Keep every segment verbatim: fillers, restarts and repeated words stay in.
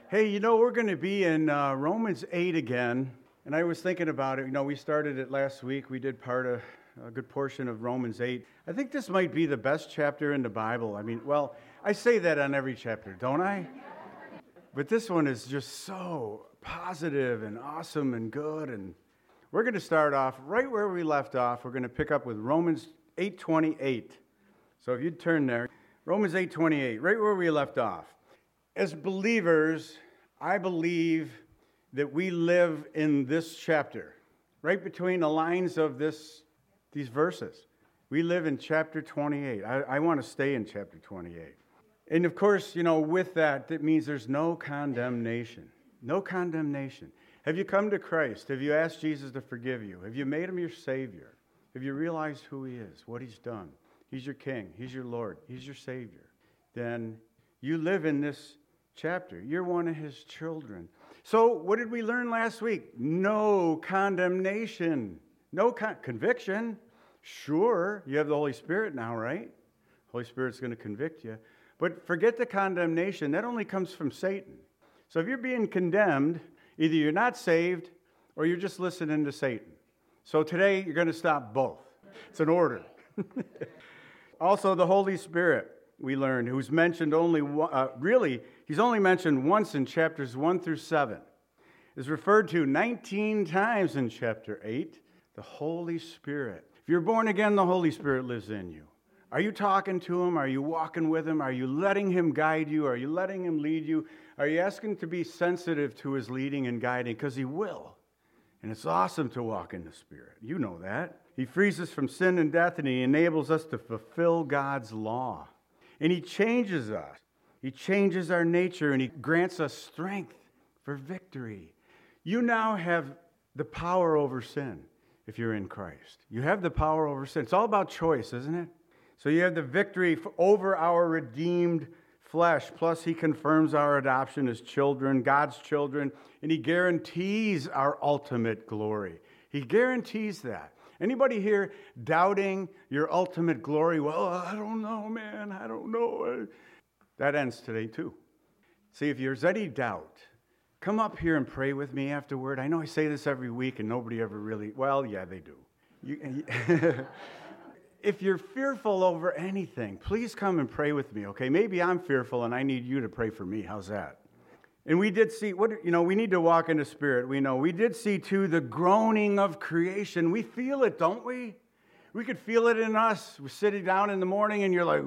Hey, you know, we're going to be in uh, Romans eight again. And I was thinking about it. You know, we started it last week. We did part of a good portion of Romans eight. I think this might be the best chapter in the Bible. I mean, well, I say that on every chapter, don't I? But this one is just so positive and awesome and good. And we're going to start off right where we left off. We're going to pick up with Romans eight twenty-eight. So if you'd turn there, Romans eight twenty-eight, right where we left off. As believers, I believe that we live in this chapter, right between the lines of this, these verses. We live in chapter twenty-eight. I, I want to stay in chapter twenty-eight. And of course, you know, with that, that means there's no condemnation. No condemnation. Have you come to Christ? Have you asked Jesus to forgive you? Have you made him your Savior? Have you realized who he is, what he's done? He's your King. He's your Lord. He's your Savior. Then you live in this chapter. You're one of his children. So what did we learn last week? No condemnation. No con- conviction. Sure, you have the Holy Spirit now, right? Holy Spirit's going to convict you. But forget the condemnation. That only comes from Satan. So if you're being condemned, either you're not saved or you're just listening to Satan. So today you're going to stop both. It's an order. Also, the Holy Spirit, we learned, who's mentioned only, uh, really, he's only mentioned once in chapters one through seven, is referred to nineteen times in chapter eight, the Holy Spirit. If you're born again, the Holy Spirit lives in you. Are you talking to him? Are you walking with him? Are you letting him guide you? Are you letting him lead you? Are you asking to be sensitive to his leading and guiding? Because he will. And it's awesome to walk in the Spirit. You know that. He frees us from sin and death, and he enables us to fulfill God's law. And he changes us. He changes our nature, and he grants us strength for victory. You now have the power over sin if you're in Christ. You have the power over sin. It's all about choice, isn't it? So you have the victory over our redeemed flesh. Plus, he confirms our adoption as children, God's children, and he guarantees our ultimate glory. He guarantees that. Anybody here doubting your ultimate glory? Well, I don't know, man. I don't know. That ends today, too. See, if there's any doubt, come up here and pray with me afterward. I know I say this every week and nobody ever really, well, yeah, they do. You, if you're fearful over anything, please come and pray with me, okay? Maybe I'm fearful and I need you to pray for me. How's that? And we did see, what you know, we need to walk in the Spirit. We know. We did see, too, the groaning of creation. We feel it, don't we? We could feel it in us. We're sitting down in the morning and you're like,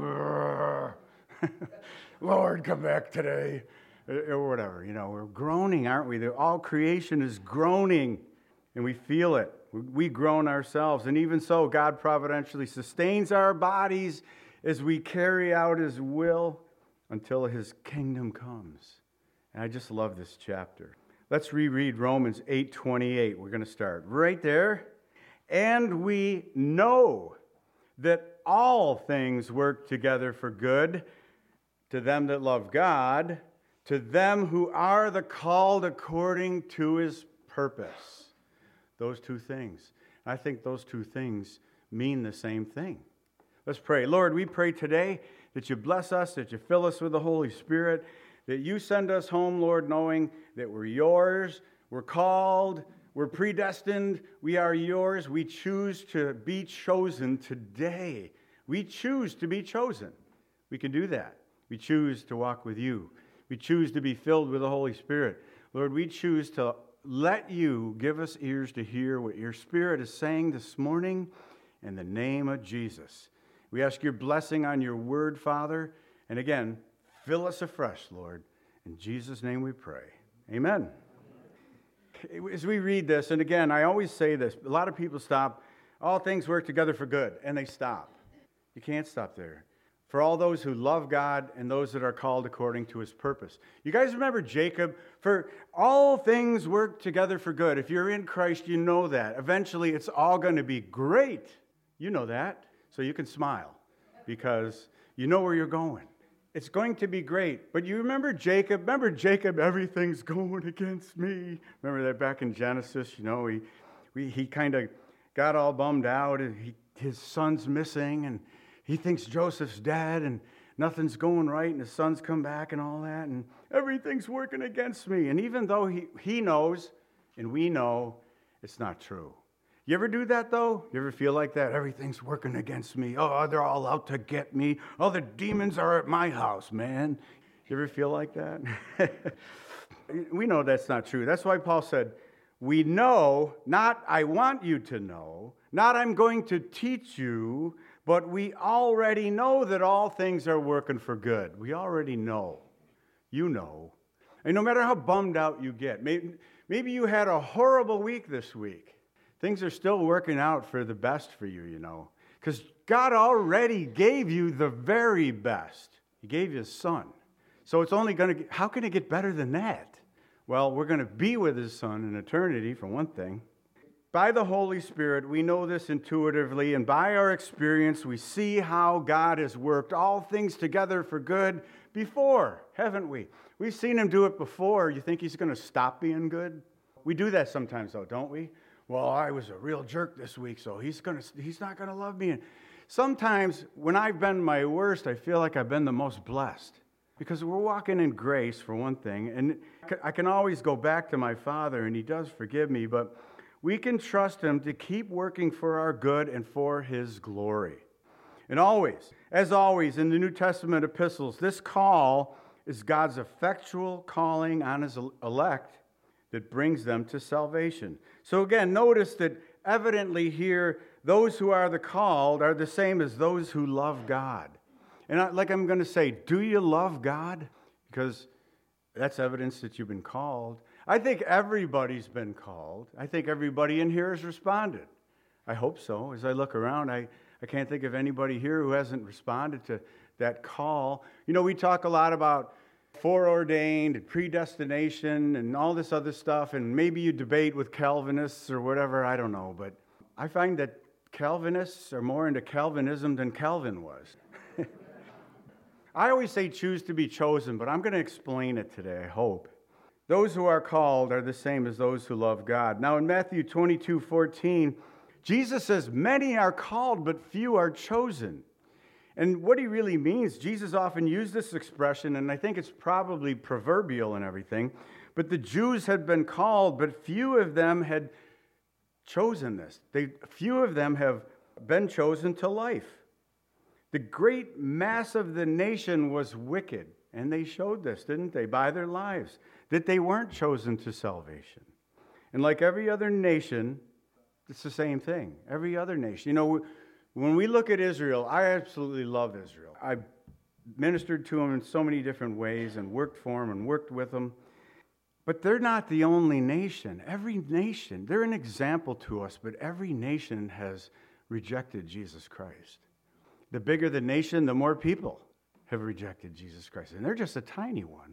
Lord, come back today. Or whatever, you know, we're groaning, aren't we? All creation is groaning, and we feel it. We groan ourselves, and even so, God providentially sustains our bodies as we carry out his will until his kingdom comes. And I just love this chapter. Let's reread Romans eight twenty-eight. We're going to start right there. And we know that all things work together for good to them that love God, to them who are the called according to his purpose. Those two things. I think those two things mean the same thing. Let's pray. Lord, we pray today that you bless us, that you fill us with the Holy Spirit, that you send us home, Lord, knowing that we're yours, we're called, we're predestined, we are yours. We choose to be chosen today. We choose to be chosen. We can do that. We choose to walk with you. We choose to be filled with the Holy Spirit. Lord, we choose to let you give us ears to hear what your Spirit is saying this morning in the name of Jesus. We ask your blessing on your word, Father. And again, fill us afresh, Lord. In Jesus' name we pray. Amen. As we read this, and again, I always say this, a lot of people stop, all things work together for good, and they stop. You can't stop there. For all those who love God and those that are called according to his purpose. You guys remember Jacob? For all things work together for good. If you're in Christ, you know that. Eventually, it's all going to be great. You know that. So you can smile because you know where you're going. It's going to be great. But you remember Jacob? Remember Jacob, everything's going against me. Remember that back in Genesis? You know, he, we, he kind of got all bummed out and he, his son's missing and he thinks Joseph's dead, and nothing's going right and the sun's come back and all that and everything's working against me. And even though he, he knows and we know it's not true. You ever do that though? You ever feel like that? Everything's working against me. Oh, they're all out to get me. Oh, the demons are at my house, man. You ever feel like that? We know that's not true. That's why Paul said, we know, not I want you to know, not I'm going to teach you, but we already know that all things are working for good. We already know. You know. And no matter how bummed out you get, maybe, maybe you had a horrible week this week. Things are still working out for the best for you, you know. Because God already gave you the very best. He gave you His Son. So it's only going to, how can it get better than that? Well, we're going to be with His Son in eternity, for one thing. By the Holy Spirit, we know this intuitively, and by our experience, we see how God has worked all things together for good before, haven't we? We've seen Him do it before. You think He's going to stop being good? We do that sometimes, though, don't we? Well, I was a real jerk this week, so He's going to, He's not going to love me. And sometimes, when I've been my worst, I feel like I've been the most blessed. Because we're walking in grace, for one thing, and I can always go back to my Father, and He does forgive me, but we can trust Him to keep working for our good and for His glory. And always, as always, in the New Testament epistles, this call is God's effectual calling on His elect that brings them to salvation. So again, notice that evidently here, those who are the called are the same as those who love God. And I, like I'm going to say, do you love God? Because that's evidence that you've been called. I think everybody's been called. I think everybody in here has responded. I hope so. As I look around, I, I can't think of anybody here who hasn't responded to that call. You know, we talk a lot about foreordained and predestination and all this other stuff, and maybe you debate with Calvinists or whatever, I don't know. But I find that Calvinists are more into Calvinism than Calvin was. I always say choose to be chosen, but I'm going to explain it today, I hope. Those who are called are the same as those who love God. Now in Matthew twenty-two fourteen, Jesus says, many are called, but few are chosen. And what He really means, Jesus often used this expression, and I think it's probably proverbial and everything, but the Jews had been called, but few of them had chosen this. They, few of them have been chosen to life. The great mass of the nation was wicked, and they showed this, didn't they, by their lives, that they weren't chosen to salvation. And like every other nation, it's the same thing. Every other nation. You know, when we look at Israel, I absolutely love Israel. I ministered to them in so many different ways and worked for them and worked with them. But they're not the only nation. Every nation, they're an example to us, but every nation has rejected Jesus Christ. The bigger the nation, the more people have rejected Jesus Christ. And they're just a tiny one.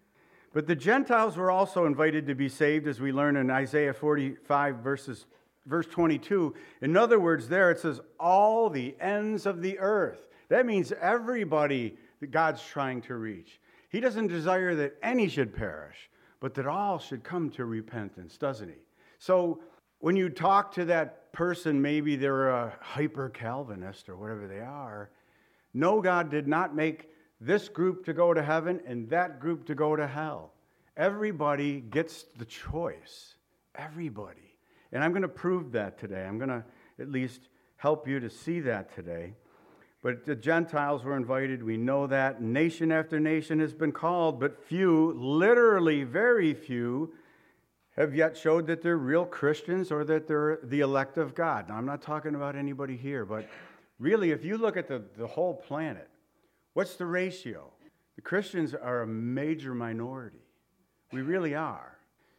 But the Gentiles were also invited to be saved, as we learn in Isaiah forty-five, verses, verse twenty-two. In other words, there it says, all the ends of the earth. That means everybody that God's trying to reach. He doesn't desire that any should perish, but that all should come to repentance, doesn't He? So when you talk to that person, maybe they're a hyper-Calvinist or whatever they are. No, God did not make this group to go to heaven and that group to go to hell. Everybody gets the choice. Everybody. And I'm going to prove that today. I'm going to at least help you to see that today. But the Gentiles were invited. We know that. Nation after nation has been called, but few, literally very few, have yet showed that they're real Christians or that they're the elect of God. Now, I'm not talking about anybody here, but really, if you look at the, the whole planet, what's the ratio? The Christians are a major minority. We really are.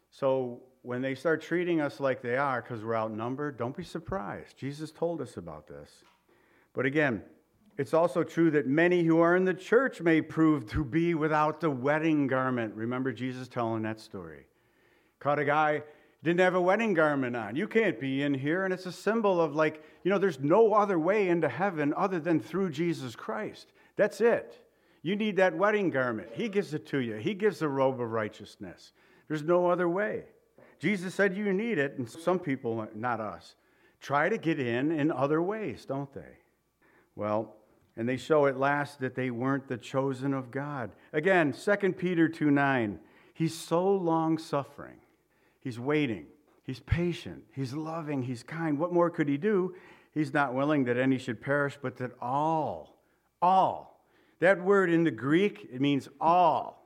So when they start treating us like they are because we're outnumbered, don't be surprised. Jesus told us about this. But again, it's also true that many who are in the church may prove to be without the wedding garment. Remember Jesus telling that story. Caught a guy, didn't have a wedding garment on. You can't be in here. And it's a symbol of like, you know, there's no other way into heaven other than through Jesus Christ. That's it. You need that wedding garment. He gives it to you. He gives the robe of righteousness. There's no other way. Jesus said you need it, and some people, not us, try to get in in other ways, don't they? Well, And they show at last that they weren't the chosen of God. Again, Second Peter two nine. He's so long-suffering. He's waiting. He's patient. He's loving. He's kind. What more could he do? He's not willing that any should perish, but that all, all. That word in the Greek, it means all.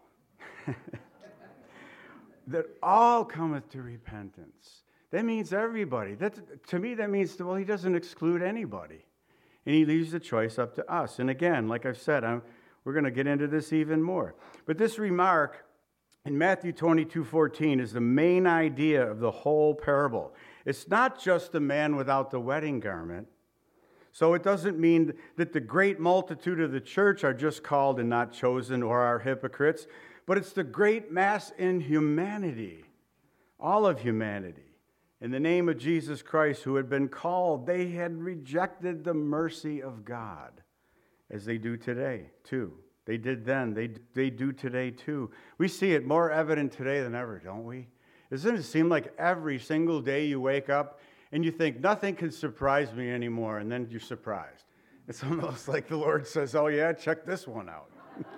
That all cometh to repentance. That means everybody. That, to me, that means, well, he doesn't exclude anybody. And he leaves the choice up to us. And again, like I've said, I'm, we're going to get into this even more. But this remark in Matthew twenty-two fourteen is the main idea of the whole parable. It's not just the man without the wedding garment. So it doesn't mean that the great multitude of the church are just called and not chosen or are hypocrites, but it's the great mass in humanity, all of humanity. In the name of Jesus Christ, who had been called, they had rejected the mercy of God, as they do today, too. They did then. They, they do today, too. We see it more evident today than ever, don't we? Doesn't it seem like every single day you wake up and you think, nothing can surprise me anymore, and then you're surprised? It's almost like the Lord says, oh, yeah, check this one out.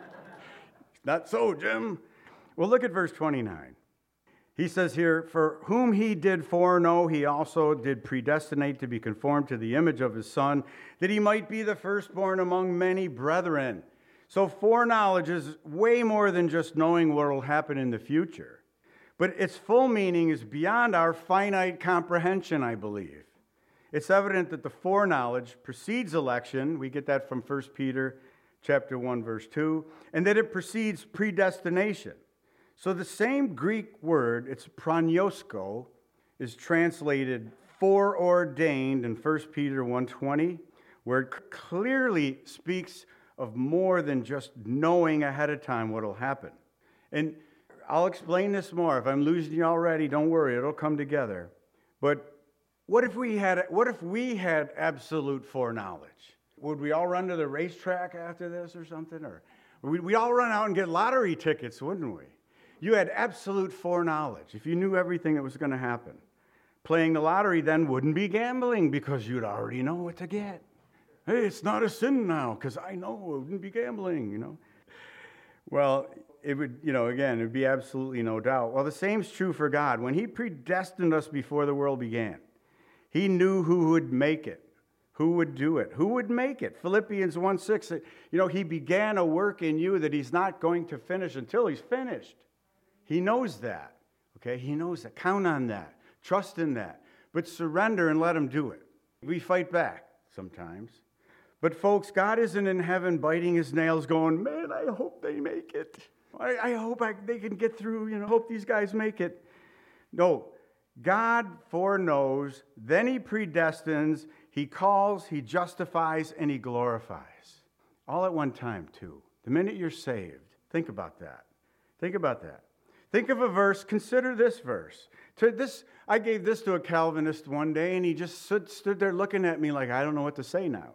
Not so, Jim. Well, look at verse twenty-nine. He says here, for whom he did foreknow, he also did predestinate to be conformed to the image of his Son, that he might be the firstborn among many brethren. So foreknowledge is way more than just knowing what will happen in the future. But its full meaning is beyond our finite comprehension, I believe. It's evident that the foreknowledge precedes election. We get that from First Peter chapter one, verse two, and that it precedes predestination. So the same Greek word, it's prognosko, is translated foreordained in First Peter one twenty, where it clearly speaks of more than just knowing ahead of time what will happen. And I'll explain this more. If I'm losing you already, don't worry, it'll come together. But what if we had what if we had absolute foreknowledge? Would we all run to the racetrack after this or something? Or we'd, we'd all run out and get lottery tickets, wouldn't we? You had absolute foreknowledge. If you knew everything that was going to happen. Playing the lottery then wouldn't be gambling because you'd already know what to get. Hey, it's not a sin now because I know it wouldn't be gambling, you know. Well, it would, you know, again, it would be absolutely no doubt. Well, the same's true for God. When he predestined us before the world began, he knew who would make it, who would do it, who would make it. Philippians one six, you know, he began a work in you that he's not going to finish until he's finished. He knows that, okay? He knows that. Count on that. Trust in that. But surrender and let him do it. We fight back sometimes. But folks, God isn't in heaven biting his nails going, man, I hope they make it. I, I hope I, they can get through, you know, hope these guys make it. No, God foreknows, then he predestines, he calls, he justifies, and he glorifies. All at one time, too. The minute you're saved, think about that. Think about that. Think of a verse, consider this verse. To this, I gave this to a Calvinist one day, and he just stood, stood there looking at me like, I don't know what to say now.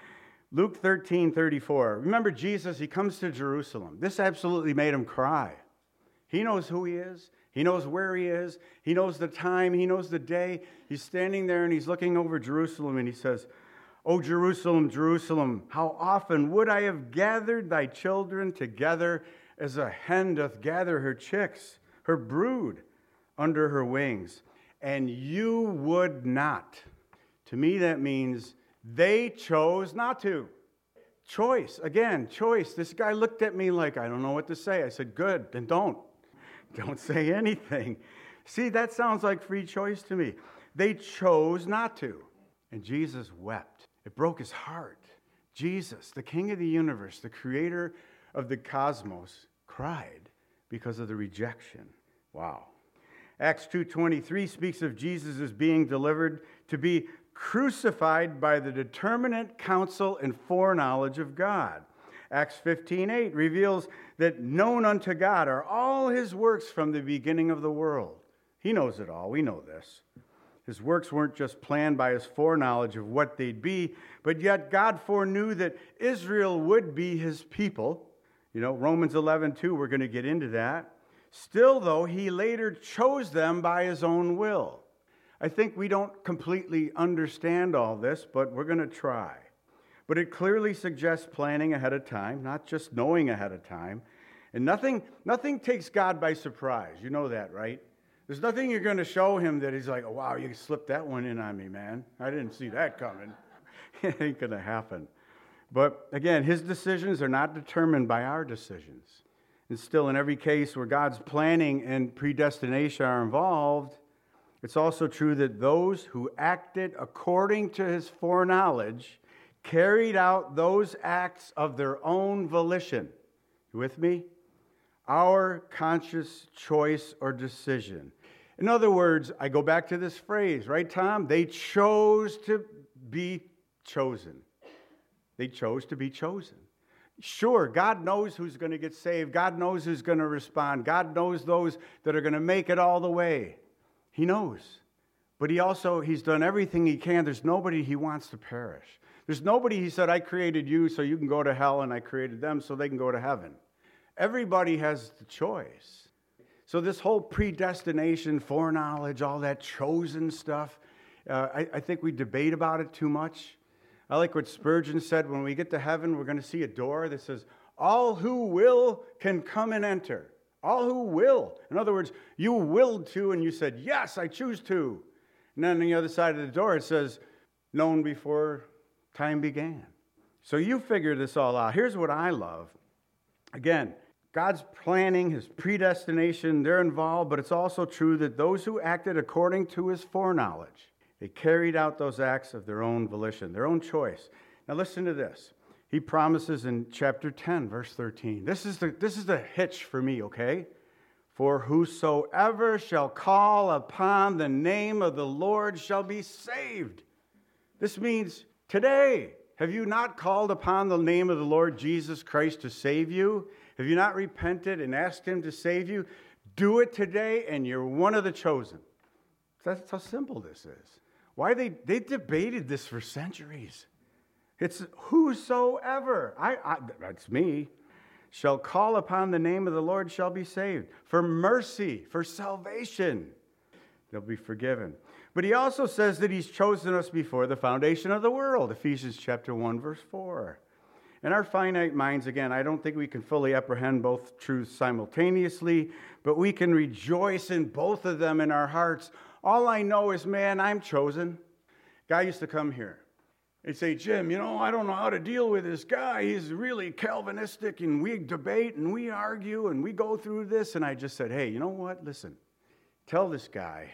Luke thirteen thirty-four. Remember Jesus, he comes to Jerusalem. This absolutely made him cry. He knows who he is. He knows where he is. He knows the time. He knows the day. He's standing there, and he's looking over Jerusalem, and he says, O Jerusalem, Jerusalem, how often would I have gathered thy children together as a hen doth gather her chicks, her brood, under her wings, and you would not. To me, that means they chose not to. Choice. Again, choice. This guy looked at me like, I don't know what to say. I said, good, then don't. Don't say anything. See, that sounds like free choice to me. They chose not to. And Jesus wept. It broke his heart. Jesus, the King of the universe, the creator of the cosmos, cried because of the rejection. Wow. Acts two twenty-three speaks of Jesus as being delivered to be crucified by the determinate counsel and foreknowledge of God. Acts fifteen eight reveals that known unto God are all his works from the beginning of the world. He knows it all. We know this. His works weren't just planned by his foreknowledge of what they'd be, but yet God foreknew that Israel would be his people. You know, Romans eleven two, we're going to get into that. Still, though, he later chose them by his own will. I think we don't completely understand all this, but we're going to try. But it clearly suggests planning ahead of time, not just knowing ahead of time. And nothing, nothing takes God by surprise. You know that, right? There's nothing you're going to show him that he's like, oh, wow, you slipped that one in on me, man. I didn't see that coming. It ain't going to happen. But again, his decisions are not determined by our decisions. And still, in every case where God's planning and predestination are involved, it's also true that those who acted according to his foreknowledge carried out those acts of their own volition. You with me? Our conscious choice or decision. In other words, I go back to this phrase, right, Tom? They chose to be chosen. They chose to be chosen. Sure, God knows who's going to get saved. God knows who's going to respond. God knows those that are going to make it all the way. He knows. But he also, he's done everything he can. There's nobody he wants to perish. There's nobody he said, I created you so you can go to hell, and I created them so they can go to heaven. Everybody has the choice. So this whole predestination, foreknowledge, all that chosen stuff, uh, I, I think we debate about it too much. I like what Spurgeon said, when we get to heaven, we're going to see a door that says, all who will can come and enter. All who will. In other words, you willed to and you said, yes, I choose to. And then on the other side of the door, it says, known before time began. So you figure this all out. Here's what I love. Again, God's planning, his predestination, they're involved, but it's also true that those who acted according to his foreknowledge, they carried out those acts of their own volition, their own choice. Now listen to this. He promises in chapter ten, verse thirteen. This is the, this is the hitch for me, okay? For whosoever shall call upon the name of the Lord shall be saved. This means today, have you not called upon the name of the Lord Jesus Christ to save you? Have you not repented and asked him to save you? Do it today, and you're one of the chosen. That's how simple this is. Why they, they debated this for centuries. It's whosoever, I, I, that's me, shall call upon the name of the Lord shall be saved. For mercy, for salvation, they'll be forgiven. But he also says that he's chosen us before the foundation of the world, Ephesians chapter one, verse four. In our finite minds, again, I don't think we can fully apprehend both truths simultaneously, but we can rejoice in both of them in our hearts. All I know is, man, I'm chosen. Guy used to come here. He'd say, Jim, you know, I don't know how to deal with this guy. He's really Calvinistic, and we debate, and we argue, and we go through this. And I just said, hey, you know what? Listen, tell this guy,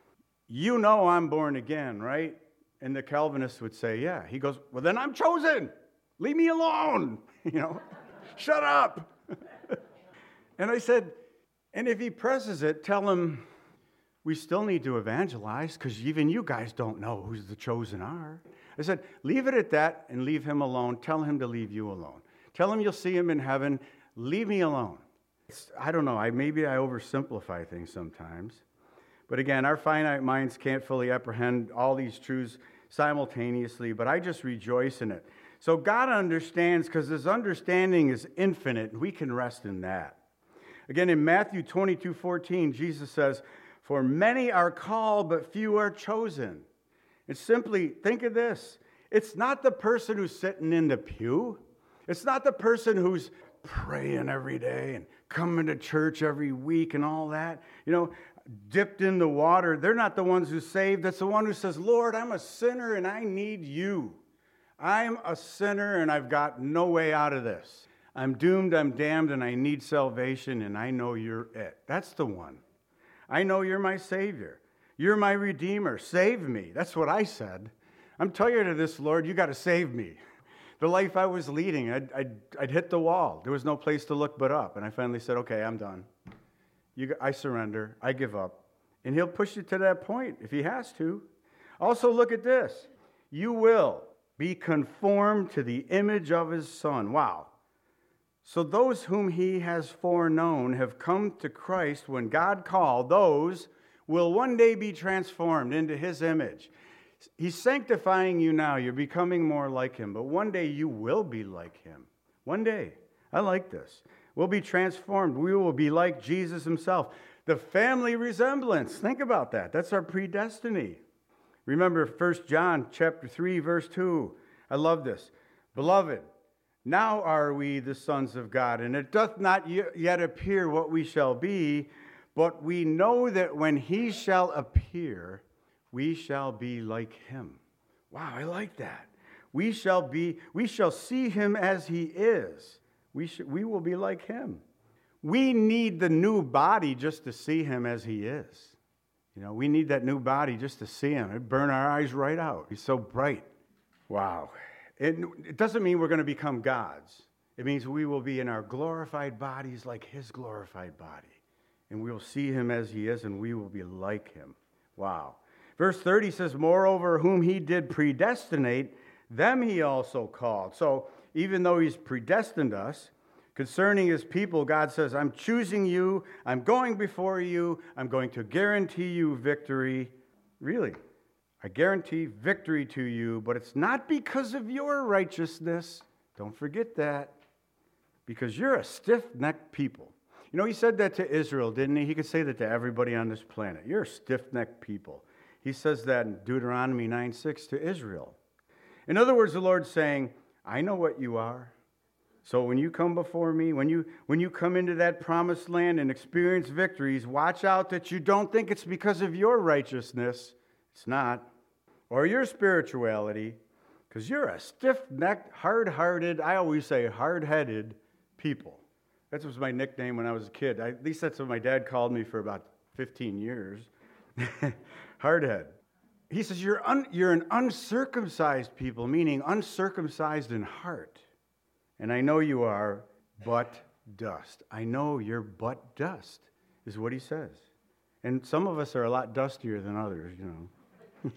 you know I'm born again, right? And the Calvinist would say, yeah. He goes, well, then I'm chosen. Leave me alone, you know, shut up. And I said, and if he presses it, tell him we still need to evangelize because even you guys don't know who the chosen are. I said, leave it at that and leave him alone. Tell him to leave you alone. Tell him you'll see him in heaven. Leave me alone. It's, I don't know. I Maybe I oversimplify things sometimes. But again, our finite minds can't fully apprehend all these truths simultaneously, but I just rejoice in it. So God understands because his understanding is infinite, and we can rest in that. Again, in Matthew twenty-two fourteen, Jesus says, for many are called, but few are chosen. And simply think of this. It's not the person who's sitting in the pew. It's not the person who's praying every day and coming to church every week and all that. You know, dipped in the water. They're not the ones who saved. That's the one who says, Lord, I'm a sinner and I need you. I'm a sinner and I've got no way out of this. I'm doomed, I'm damned, and I need salvation, and I know you're it. That's the one. I know you're my Savior. You're my Redeemer. Save me. That's what I said. I'm tired of this, Lord. You got to save me. The life I was leading, I'd, I'd, I'd hit the wall. There was no place to look but up. And I finally said, okay, I'm done. You, I surrender. I give up. And he'll push you to that point if he has to. Also, look at this. You will be conformed to the image of his Son. Wow. So those whom he has foreknown have come to Christ when God called. Those will one day be transformed into his image. He's sanctifying you now. You're becoming more like him. But one day you will be like him. One day. I like this. We'll be transformed. We will be like Jesus himself. The family resemblance. Think about that. That's our predestiny. Remember First John chapter three, verse two. I love this. Beloved, now are we the sons of God, and it doth not yet appear what we shall be, but we know that when he shall appear, we shall be like him. Wow, I like that. We shall be, we shall see him as he is. We sh- we will be like him. We need the new body just to see him as he is. You know, we need that new body just to see him. It'd burn our eyes right out. He's so bright. Wow. It, it doesn't mean we're going to become gods. It means we will be in our glorified bodies like his glorified body. And we will see him as he is, and we will be like him. Wow. Verse thirty says, moreover, whom he did predestinate, them he also called. So even though he's predestined us, concerning his people, God says, I'm choosing you, I'm going before you, I'm going to guarantee you victory. Really, I guarantee victory to you, but it's not because of your righteousness. Don't forget that. Because you're a stiff-necked people. You know, he said that to Israel, didn't he? He could say that to everybody on this planet. You're a stiff-necked people. He says that in Deuteronomy nine six to Israel. In other words, the Lord's saying, I know what you are. So when you come before me, when you when you come into that promised land and experience victories, watch out that you don't think it's because of your righteousness. It's not. Or your spirituality, because you're a stiff-necked, hard-hearted, I always say hard-headed people. That was my nickname when I was a kid. I, at least that's what my dad called me for about fifteen years. Hardhead. He says, you're, un, you're an uncircumcised people, meaning uncircumcised in heart. And I know you are but dust. I know you're but dust, is what he says. And some of us are a lot dustier than others, you know.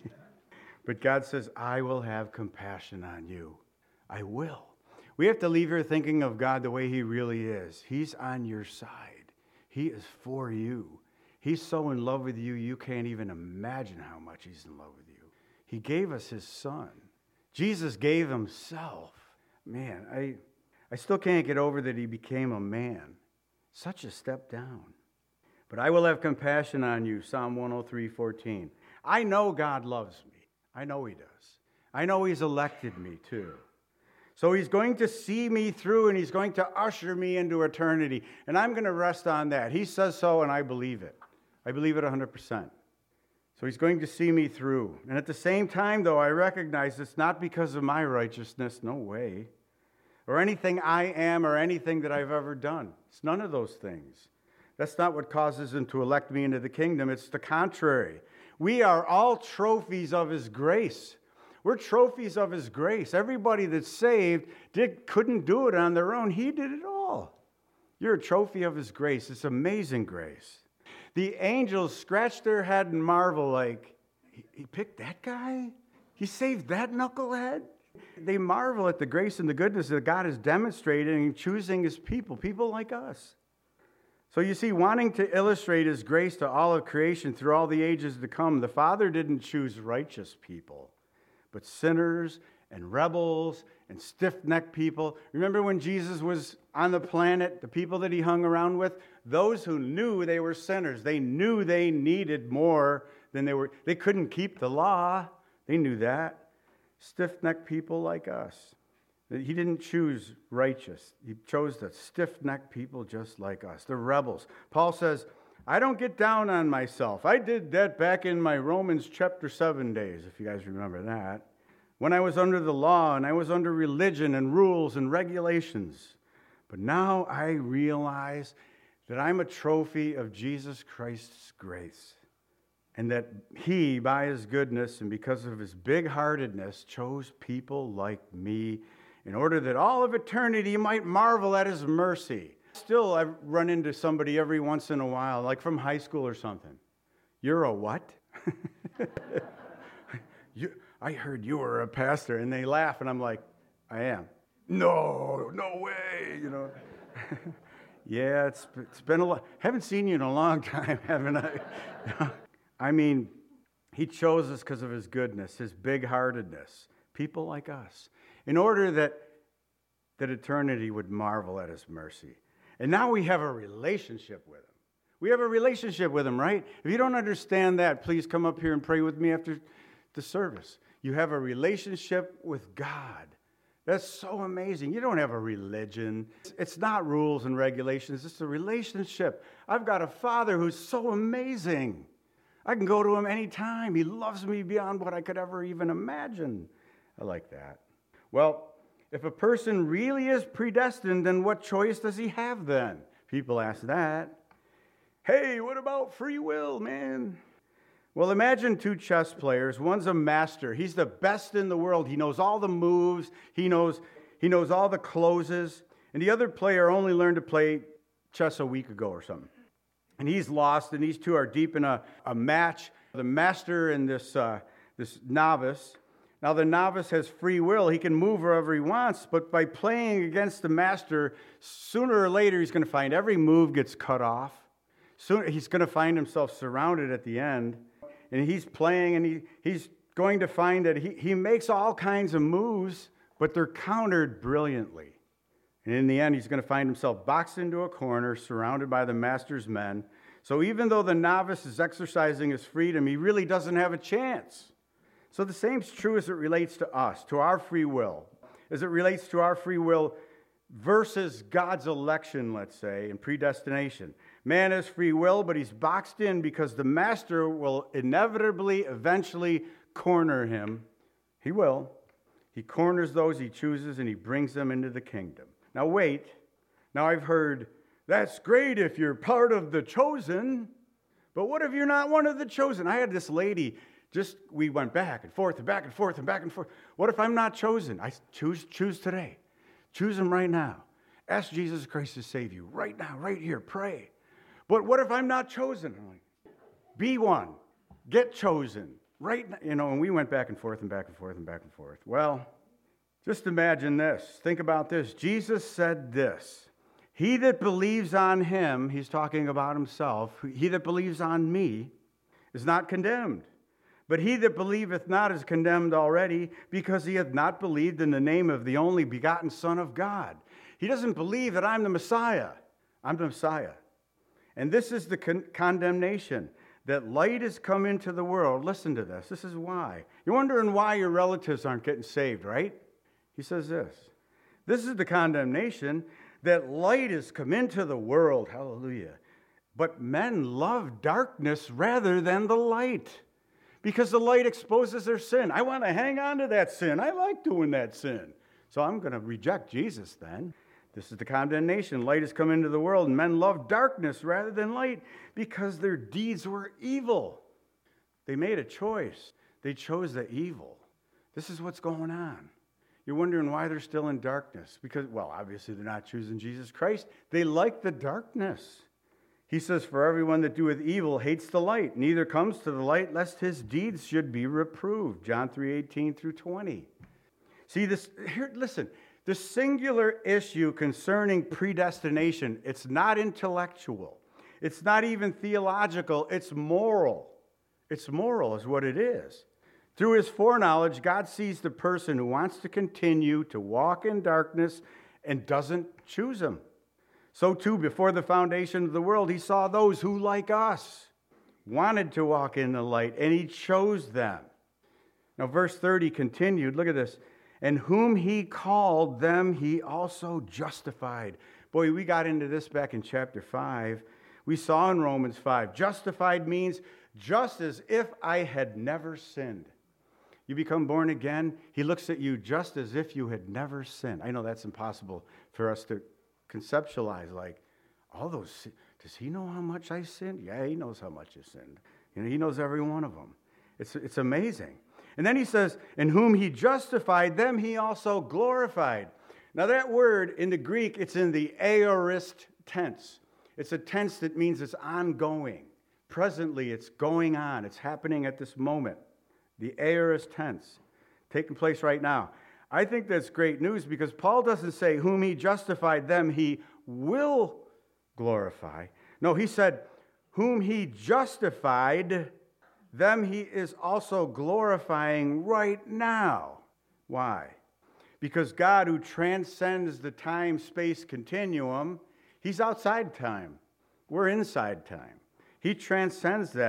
But God says, I will have compassion on you. I will. We have to leave here thinking of God the way he really is. He's on your side. He is for you. He's so in love with you, you can't even imagine how much he's in love with you. He gave us his son. Jesus gave himself. Man, I... I still can't get over that he became a man. Such a step down. But I will have compassion on you, Psalm one oh three fourteen. I know God loves me. I know he does. I know he's elected me too. So he's going to see me through and he's going to usher me into eternity. And I'm going to rest on that. He says so and I believe it. I believe it one hundred percent. So he's going to see me through. And at the same time, though, I recognize it's not because of my righteousness. No way. Or anything I am or anything that I've ever done. It's none of those things. That's not what causes him to elect me into the kingdom. It's the contrary. We are all trophies of his grace. We're trophies of his grace. Everybody that's saved did, couldn't do it on their own. He did it all. You're a trophy of his grace. It's amazing grace. The angels scratch their head and marvel like, he, he picked that guy? He saved that knucklehead? They marvel at the grace and the goodness that God is demonstrating in choosing his people, people like us. So you see, wanting to illustrate his grace to all of creation through all the ages to come, the Father didn't choose righteous people, but sinners and rebels and stiff-necked people. Remember when Jesus was on the planet, the people that he hung around with? Those who knew they were sinners. They knew they needed more than they were. They couldn't keep the law. They knew that. Stiff-necked people like us. He didn't choose righteous. He chose the stiff-necked people just like us, the rebels. Paul says, I don't get down on myself. I did that back in my Romans chapter seven days, if you guys remember that, when I was under the law and I was under religion and rules and regulations. But now I realize that I'm a trophy of Jesus Christ's grace. And that he, by his goodness and because of his big-heartedness, chose people like me in order that all of eternity might marvel at his mercy. Still, I run into somebody every once in a while, like from high school or something. You're a what? you, I heard you were a pastor. And they laugh, and I'm like, I am. No, no way, you know. Yeah, it's, it's been a lot. Haven't seen you in a long time, haven't I? I mean, he chose us because of his goodness, his big-heartedness, people like us, in order that, that eternity would marvel at his mercy. And now we have a relationship with him. We have a relationship with him, right? If you don't understand that, please come up here and pray with me after the service. You have a relationship with God. That's so amazing. You don't have a religion. It's not rules and regulations. It's a relationship. I've got a Father who's so amazing. I can go to him anytime. He loves me beyond what I could ever even imagine. I like that. Well, if a person really is predestined, then what choice does he have then? People ask that. Hey, what about free will, man? Well, imagine two chess players. One's a master. He's the best in the world. He knows all the moves. He knows, he knows all the closes. And the other player only learned to play chess a week ago or something. And he's lost, and these two are deep in a, a match. The master and this, uh, this novice. Now, the novice has free will. He can move wherever he wants, but by playing against the master, sooner or later he's going to find every move gets cut off. Soon he's going to find himself surrounded at the end. And he's playing, and he, he's going to find that he, he makes all kinds of moves, but they're countered brilliantly. And in the end, he's going to find himself boxed into a corner, surrounded by the master's men. So even though the novice is exercising his freedom, he really doesn't have a chance. So the same is true as it relates to us, to our free will. As it relates to our free will versus God's election, let's say, and predestination. Man has free will, but he's boxed in because the master will inevitably, eventually corner him. He will. He corners those he chooses, and he brings them into the kingdom. Now wait. Now I've heard, that's great if you're part of the chosen, but what if you're not one of the chosen? I had this lady, just, we went back and forth and back and forth and back and forth. What if I'm not chosen? I choose, choose today. Choose him right now. Ask Jesus Christ to save you right now, right here. Pray. But what if I'm not chosen? I'm like, be one. Get chosen. Right now. You know, and we went back and forth and back and forth and back and forth. Well, just imagine this. Think about this. Jesus said this. He that believes on him, he's talking about himself, he that believes on me is not condemned. But he that believeth not is condemned already, because he hath not believed in the name of the only begotten Son of God. He doesn't believe that I'm the Messiah. I'm the Messiah. And this is the con- condemnation, that light has come into the world. Listen to this. This is why. You're wondering why your relatives aren't getting saved, right? He says this. This is the condemnation, that light has come into the world. Hallelujah. But men love darkness rather than the light, because the light exposes their sin. I want to hang on to that sin. I like doing that sin. So I'm going to reject Jesus then. This is the condemnation. Light has come into the world, and men love darkness rather than light because their deeds were evil. They made a choice. They chose the evil. This is what's going on. You're wondering why they're still in darkness. Because, well, obviously they're not choosing Jesus Christ. They like the darkness. He says, for everyone that doeth evil hates the light, neither comes to the light, lest his deeds should be reproved. John three eighteen through twenty. See, this here, listen. The singular issue concerning predestination, it's not intellectual. It's not even theological. It's moral. It's moral is what it is. Through his foreknowledge, God sees the person who wants to continue to walk in darkness and doesn't choose him. So too, before the foundation of the world, he saw those who, like us, wanted to walk in the light, and he chose them. Now, verse thirty continued. Look at this. And whom he called, them he also justified. Boy, we got into this back in chapter five. We saw in Romans five, justified means just as if I had never sinned. You become born again, he looks at you just as if you had never sinned. I know that's impossible for us to conceptualize, like, all those, does he know how much I sinned? Yeah, he knows how much you sinned. You know, he knows every one of them. It's, it's amazing. And then he says, in whom he justified, them he also glorified. Now that word in the Greek, it's in the aorist tense. It's a tense that means it's ongoing. Presently, it's going on. It's happening at this moment. The aorist tense, taking place right now. I think that's great news because Paul doesn't say, whom he justified, them he will glorify. No, he said, whom he justified, them he is also glorifying right now. Why? Because God, who transcends the time-space continuum, he's outside time. We're inside time. He transcends that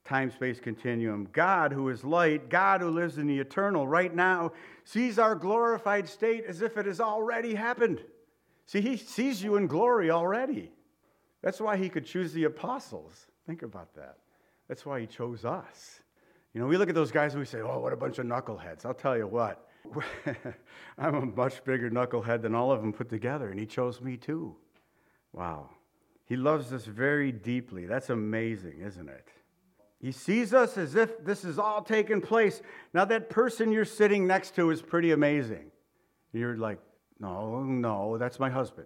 time-space continuum. God, who is light, God who lives in the eternal right now, sees our glorified state as if it has already happened. See, he sees you in glory already. That's why he could choose the apostles. Think about that. That's why he chose us. You know, we look at those guys and we say, oh, what a bunch of knuckleheads. I'll tell you what. I'm a much bigger knucklehead than all of them put together, and he chose me too. Wow. He loves us very deeply. That's amazing, isn't it? He sees us as if this is all taken place. Now, that person you're sitting next to is pretty amazing. You're like, no, no, that's my husband.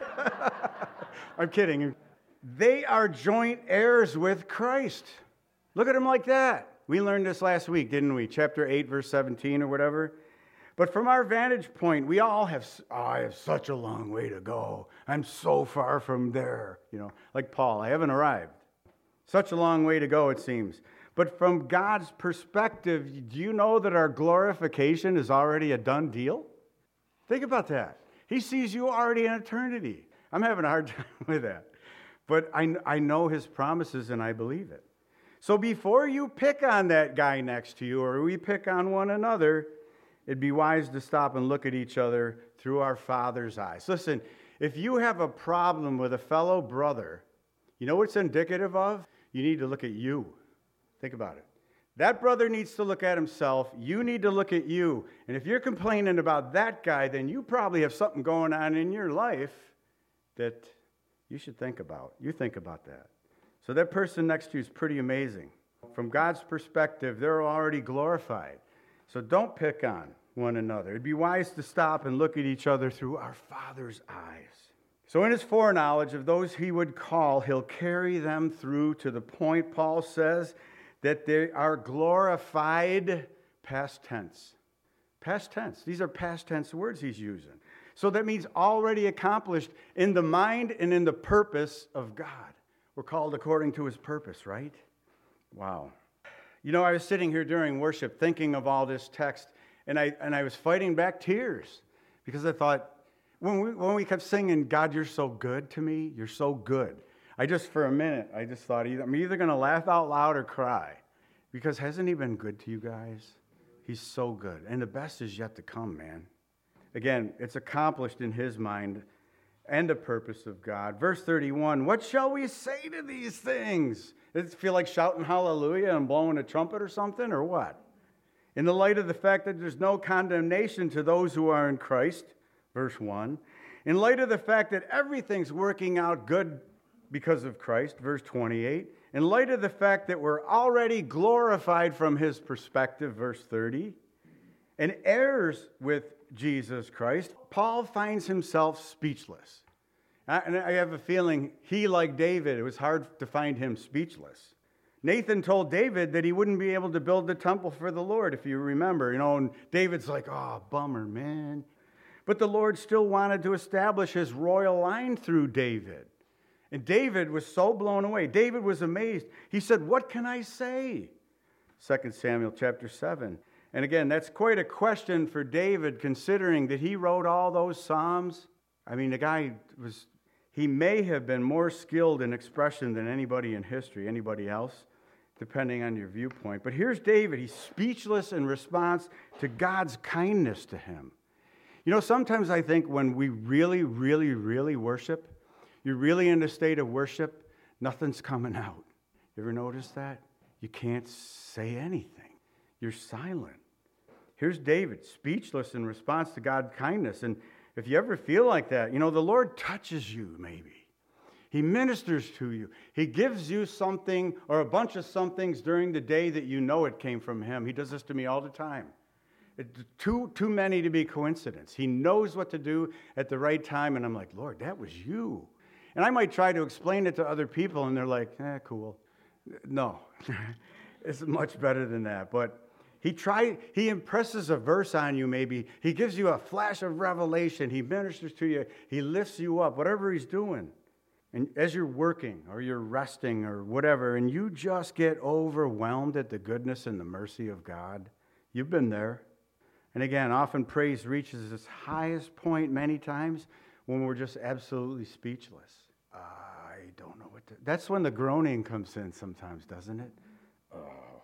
I'm kidding. They are joint heirs with Christ. Look at him like that. We learned this last week, didn't we? Chapter eight, verse seventeen or whatever. But from our vantage point, we all have, oh, I have such a long way to go. I'm so far from there. You know, like Paul, I haven't arrived. Such a long way to go, it seems. But from God's perspective, do you know that our glorification is already a done deal? Think about that. He sees you already in eternity. I'm having a hard time with that. But I, I know his promises and I believe it. So before you pick on that guy next to you or we pick on one another, it'd be wise to stop and look at each other through our Father's eyes. Listen, if you have a problem with a fellow brother, you know what it's indicative of? You need to look at you. Think about it. That brother needs to look at himself. You need to look at you. And if you're complaining about that guy, then you probably have something going on in your life that you should think about. You think about that. So that person next to you is pretty amazing. From God's perspective, they're already glorified. So don't pick on one another. It'd be wise to stop and look at each other through our Father's eyes. So in his foreknowledge of those he would call, he'll carry them through to the point, Paul says, that they are glorified past tense. Past tense. These are past tense words he's using. So that means already accomplished in the mind and in the purpose of God. We're called according to his purpose, right? Wow. You know, I was sitting here during worship thinking of all this text, and I and I was fighting back tears because I thought, when we, when we kept singing, God, you're so good to me, you're so good. I just, for a minute, I just thought, either, I'm either going to laugh out loud or cry. Because hasn't he been good to you guys? He's so good. And the best is yet to come, man. Again, it's accomplished in his mind and the purpose of God. Verse thirty-one, what shall we say to these things? Does it feel like shouting hallelujah and blowing a trumpet or something, or what? In the light of the fact that there's no condemnation to those who are in Christ, verse one. In light of the fact that everything's working out good because of Christ, verse twenty-eight. In light of the fact that we're already glorified from his perspective, verse thirty. And heirs with Jesus Christ, Paul finds himself speechless. And I have a feeling he, like David, it was hard to find him speechless. Nathan told David that he wouldn't be able to build the temple for the Lord, if you remember. You know, and David's like, oh, bummer, man. But the Lord still wanted to establish his royal line through David. And David was so blown away. David was amazed. He said, what can I say? Second Samuel chapter seven. And again, that's quite a question for David, considering that he wrote all those Psalms. I mean, the guy was, he may have been more skilled in expression than anybody in history, anybody else, depending on your viewpoint. But here's David. He's speechless in response to God's kindness to him. You know, sometimes I think when we really, really, really worship, you're really in a state of worship, nothing's coming out. You ever notice that? You can't say anything. You're silent. Here's David, speechless in response to God's kindness. And if you ever feel like that, you know, the Lord touches you maybe. He ministers to you. He gives you something or a bunch of somethings during the day that you know it came from him. He does this to me all the time. It's too, too many to be coincidence. He knows what to do at the right time. And I'm like, Lord, that was you. And I might try to explain it to other people, and they're like, eh, cool. No, it's much better than that. But he try, he impresses a verse on you maybe. He gives you a flash of revelation. He ministers to you. He lifts you up, whatever he's doing. And as you're working or you're resting or whatever, and you just get overwhelmed at the goodness and the mercy of God, you've been there. And again, often praise reaches its highest point many times when we're just absolutely speechless. I don't know what to... That's when the groaning comes in sometimes, doesn't it? oh.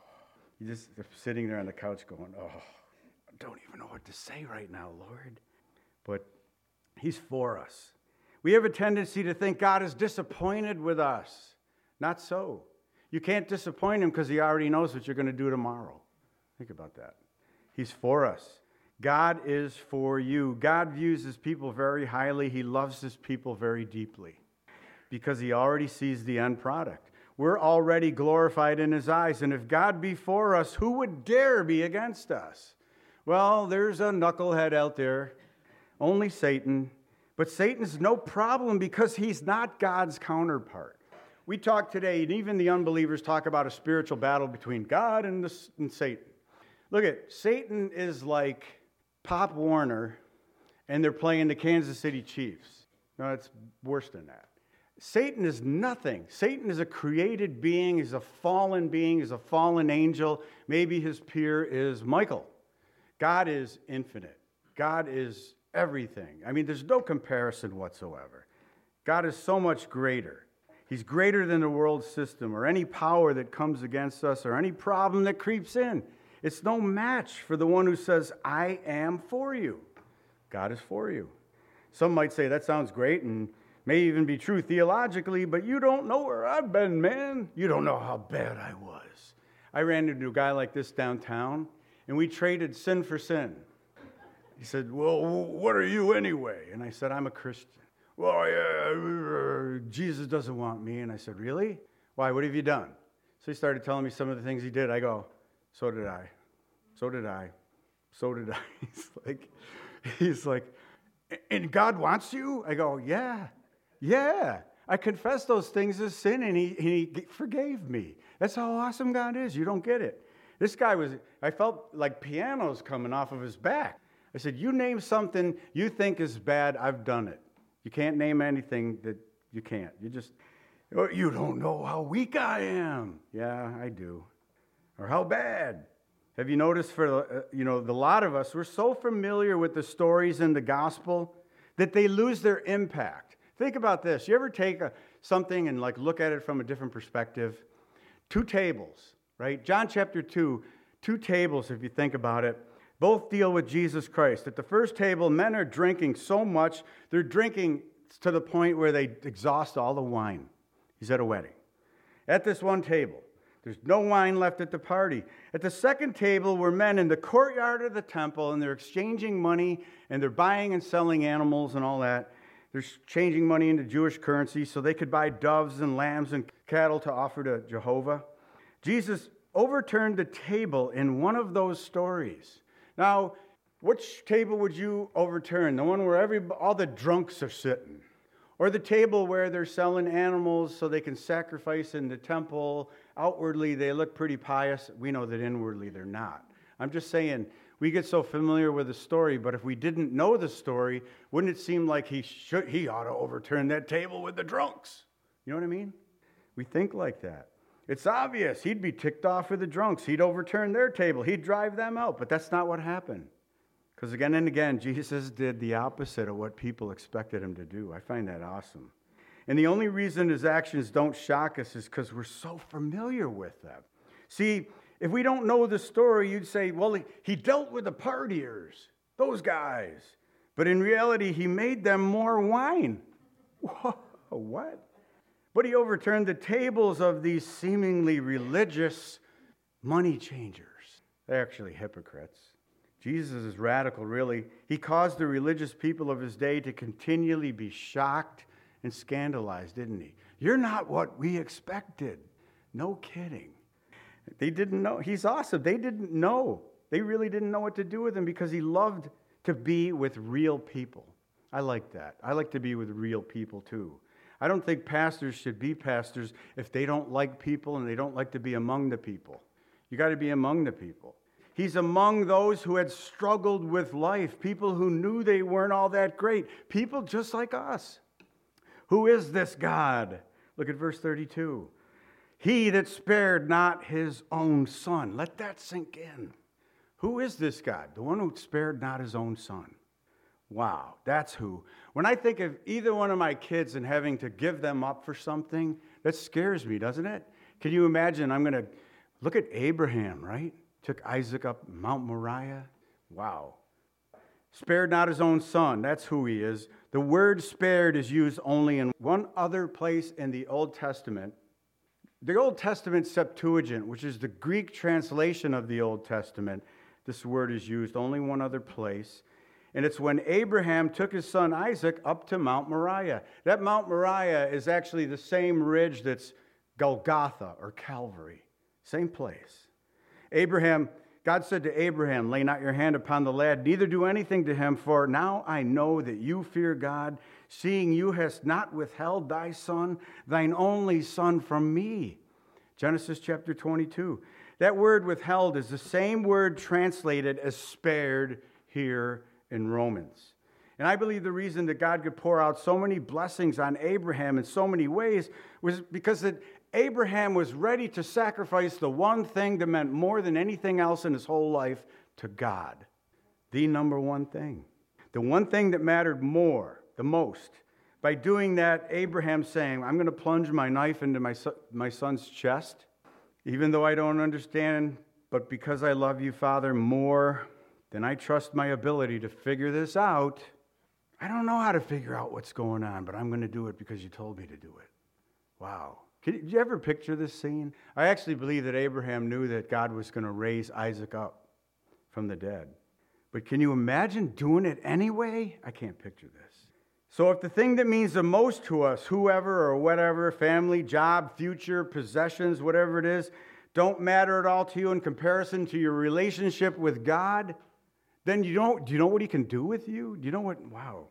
You just sitting there on the couch going, oh, I don't even know what to say right now, Lord. But he's for us. We have a tendency to think God is disappointed with us. Not so. You can't disappoint him because he already knows what you're going to do tomorrow. Think about that. He's for us. God is for you. God views his people very highly. He loves his people very deeply because he already sees the end product. We're already glorified in his eyes, and if God be for us, who would dare be against us? Well, there's a knucklehead out there, only Satan, but Satan's no problem because he's not God's counterpart. We talk today, and even the unbelievers talk about a spiritual battle between God and, the, and Satan. Look at, Satan is like Pop Warner, and they're playing the Kansas City Chiefs. No, it's worse than that. Satan is nothing. Satan is a created being. He's a fallen being. He's a fallen angel. Maybe his peer is Michael. God is infinite. God is everything. I mean, there's no comparison whatsoever. God is so much greater. He's greater than the world system or any power that comes against us or any problem that creeps in. It's no match for the one who says, I am for you. God is for you. Some might say, that sounds great and may even be true theologically, but you don't know where I've been, man. You don't know how bad I was. I ran into a guy like this downtown, and we traded sin for sin. He said, well, what are you anyway? And I said, I'm a Christian. Well, yeah, Jesus doesn't want me. And I said, really? Why? What have you done? So he started telling me some of the things he did. I go, so did I. So did I. So did I. He's like, he's like, and God wants you? I go, yeah. Yeah, I confessed those things as sin, and he, he forgave me. That's how awesome God is. You don't get it. This guy was, I felt like pianos coming off of his back. I said, you name something you think is bad, I've done it. You can't name anything that you can't. You just, oh, you don't know how weak I am. Yeah, I do. Or how bad. Have you noticed for, uh, you know, the lot of us, we're so familiar with the stories in the gospel that they lose their impact. Think about this. You ever take a, something and like look at it from a different perspective? Two tables, right? John chapter two, two tables, if you think about it, both deal with Jesus Christ. At the first table, men are drinking so much, they're drinking to the point where they exhaust all the wine. He's at a wedding. At this one table, there's no wine left at the party. At the second table were men in the courtyard of the temple, and they're exchanging money, and they're buying and selling animals and all that. They're changing money into Jewish currency so they could buy doves and lambs and cattle to offer to Jehovah. Jesus overturned the table in one of those stories. Now, which table would you overturn? The one where every, all the drunks are sitting? Or the table where they're selling animals so they can sacrifice in the temple? Outwardly, they look pretty pious. We know that inwardly they're not. I'm just saying, we get so familiar with the story, but if we didn't know the story, wouldn't it seem like he should, he ought to overturn that table with the drunks? You know what I mean? We think like that. It's obvious. He'd be ticked off with the drunks. He'd overturn their table. He'd drive them out, but that's not what happened. Because again and again, Jesus did the opposite of what people expected him to do. I find that awesome. And the only reason his actions don't shock us is because we're so familiar with them. See, if we don't know the story, you'd say, well, he, he dealt with the partiers, those guys. But in reality, he made them more wine. Whoa, what? But he overturned the tables of these seemingly religious money changers. They're actually hypocrites. Jesus is radical, really. He caused the religious people of his day to continually be shocked and scandalized, didn't he? You're not what we expected. No kidding. They didn't know. He's awesome. They didn't know. They really didn't know what to do with him because he loved to be with real people. I like that. I like to be with real people too. I don't think pastors should be pastors if they don't like people and they don't like to be among the people. You got to be among the people. He's among those who had struggled with life, people who knew they weren't all that great, people just like us. Who is this God? Look at verse thirty-two. He that spared not his own son. Let that sink in. Who is this God? The one who spared not his own son. Wow, that's who. When I think of either one of my kids and having to give them up for something, that scares me, doesn't it? Can you imagine I'm going to Look at Abraham, right? Took Isaac up Mount Moriah. Wow. Spared not his own son. That's who he is. The word spared is used only in one other place in the Old Testament. The Old Testament Septuagint, which is the Greek translation of the Old Testament, this word is used only one other place. And it's when Abraham took his son Isaac up to Mount Moriah. That Mount Moriah is actually the same ridge that's Golgotha or Calvary. Same place. Abraham, God said to Abraham, lay not your hand upon the lad, neither do anything to him, for now I know that you fear God, seeing you hast not withheld thy son, thine only son from me. Genesis chapter twenty-two. That word withheld is the same word translated as spared here in Romans. And I believe the reason that God could pour out so many blessings on Abraham in so many ways was because that Abraham was ready to sacrifice the one thing that meant more than anything else in his whole life to God. The number one thing. The one thing that mattered more, the most. By doing that, Abraham saying, I'm going to plunge my knife into my, son, my son's chest, even though I don't understand, but because I love you, Father, more than I trust my ability to figure this out. I don't know how to figure out what's going on, but I'm going to do it because you told me to do it. Wow. Did you ever picture this scene? I actually believe that Abraham knew that God was going to raise Isaac up from the dead. But can you imagine doing it anyway? I can't picture this. So if the thing that means the most to us, whoever or whatever, family, job, future, possessions, whatever it is, don't matter at all to you in comparison to your relationship with God, then you don't, do you know what he can do with you? Do you know what, wow.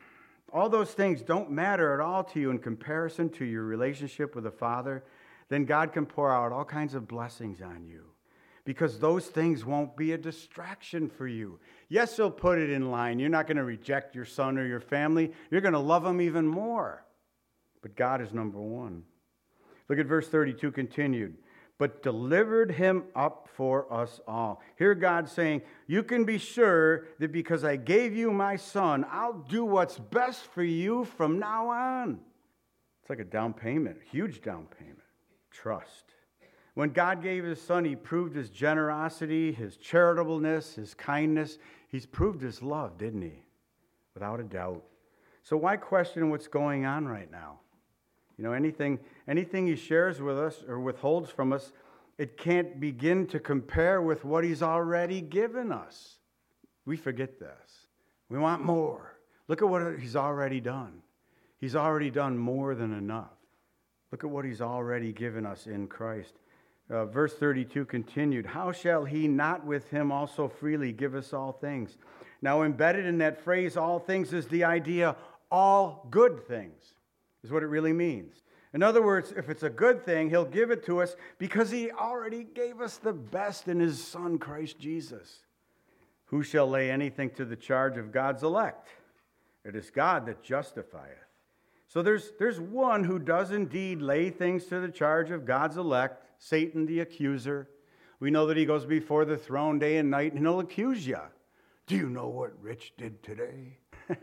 All those things don't matter at all to you in comparison to your relationship with the Father, then God can pour out all kinds of blessings on you because those things won't be a distraction for you. Yes, he'll put it in line. You're not going to reject your son or your family. You're going to love them even more. But God is number one. Look at verse thirty-two continued. But delivered him up for us all. Here God's saying, you can be sure that because I gave you my son, I'll do what's best for you from now on. It's like a down payment, a huge down payment. Trust. When God gave his son, he proved his generosity, his charitableness, his kindness. He's proved his love, didn't he? Without a doubt. So why question what's going on right now? You know, anything, anything he shares with us or withholds from us, it can't begin to compare with what he's already given us. We forget this. We want more. Look at what he's already done. He's already done more than enough. Look at what he's already given us in Christ. Uh, verse thirty-two continued, how shall he not with him also freely give us all things? Now embedded in that phrase, all things, is the idea, all good things. Is what it really means. In other words, if it's a good thing, he'll give it to us because he already gave us the best in his Son, Christ Jesus. Who shall lay anything to the charge of God's elect? It is God that justifieth. So there's, there's one who does indeed lay things to the charge of God's elect, Satan the accuser. We know that he goes before the throne day and night and he'll accuse you. Do you know what Rich did today?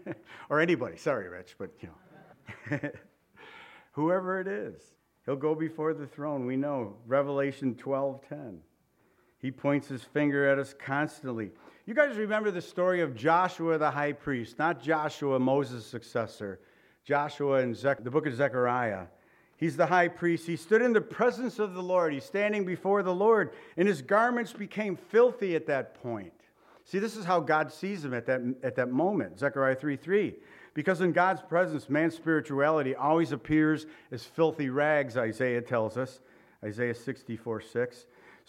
Or anybody. Sorry, Rich, but you know. Whoever it is, he'll go before the throne. We know, Revelation twelve ten. He points his finger at us constantly. You guys remember the story of Joshua the high priest, not Joshua, Moses' successor. Joshua in Ze- the book of Zechariah. He's the high priest. He stood in the presence of the Lord. He's standing before the Lord, and his garments became filthy at that point. See, this is how God sees him at that, at that moment, Zechariah three three. Because in God's presence, man's spirituality always appears as filthy rags, Isaiah tells us, Isaiah sixty-four six.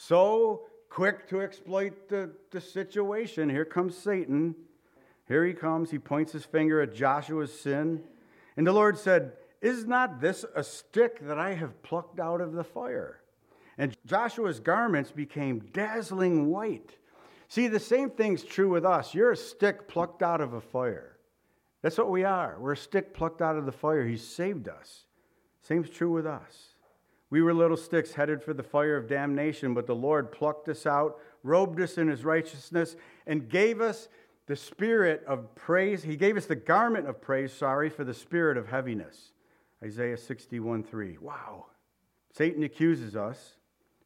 So quick to exploit the, the situation, here comes Satan. Here he comes. He points his finger at Joshua's sin. And the Lord said, is not this a stick that I have plucked out of the fire? And Joshua's garments became dazzling white. See, the same thing's true with us. You're a stick plucked out of a fire. That's what we are. We're a stick plucked out of the fire. He saved us. Same's true with us. We were little sticks headed for the fire of damnation, but the Lord plucked us out, robed us in his righteousness, and gave us the spirit of praise. He gave us the garment of praise, sorry, for the spirit of heaviness. Isaiah sixty-one three. Wow. Satan accuses us,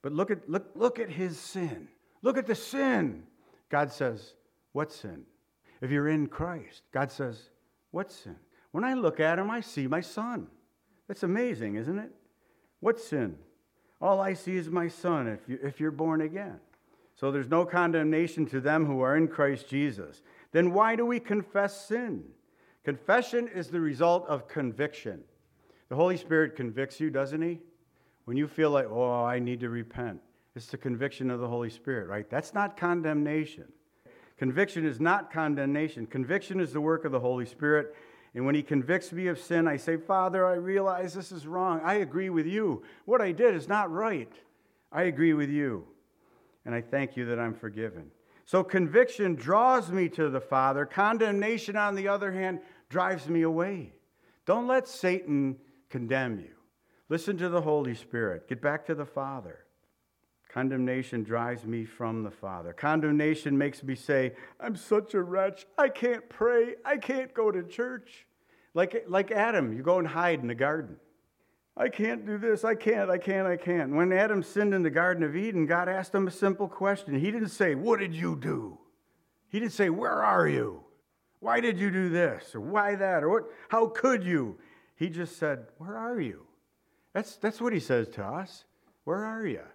But look at, look, look at his sin. Look at the sin. God says, what sin? If you're in Christ, God says, what sin? When I look at him, I see my son. That's amazing, isn't it? What sin? All I see is my son if, you, if you're born again. So there's no condemnation to them who are in Christ Jesus. Then why do we confess sin? Confession is the result of conviction. The Holy Spirit convicts you, doesn't he? When you feel like, oh, I need to repent. It's the conviction of the Holy Spirit, right? That's not condemnation. Conviction is not condemnation. Conviction is the work of the Holy Spirit. And when he convicts me of sin, I say, Father, I realize this is wrong. I agree with you. What I did is not right. I agree with you. And I thank you that I'm forgiven. So conviction draws me to the Father. Condemnation, on the other hand, drives me away. Don't let Satan condemn you. Listen to the Holy Spirit. Get back to the Father. Condemnation drives me from the Father. Condemnation makes me say, I'm such a wretch. I can't pray. I can't go to church. Like, like Adam, you go and hide in the garden. I can't do this. I can't, I can't, I can't. When Adam sinned in the Garden of Eden, God asked him a simple question. He didn't say, what did you do? He didn't say, where are you? Why did you do this? Or why that? Or what? How could you? He just said, where are you? That's, that's what he says to us. Where are you?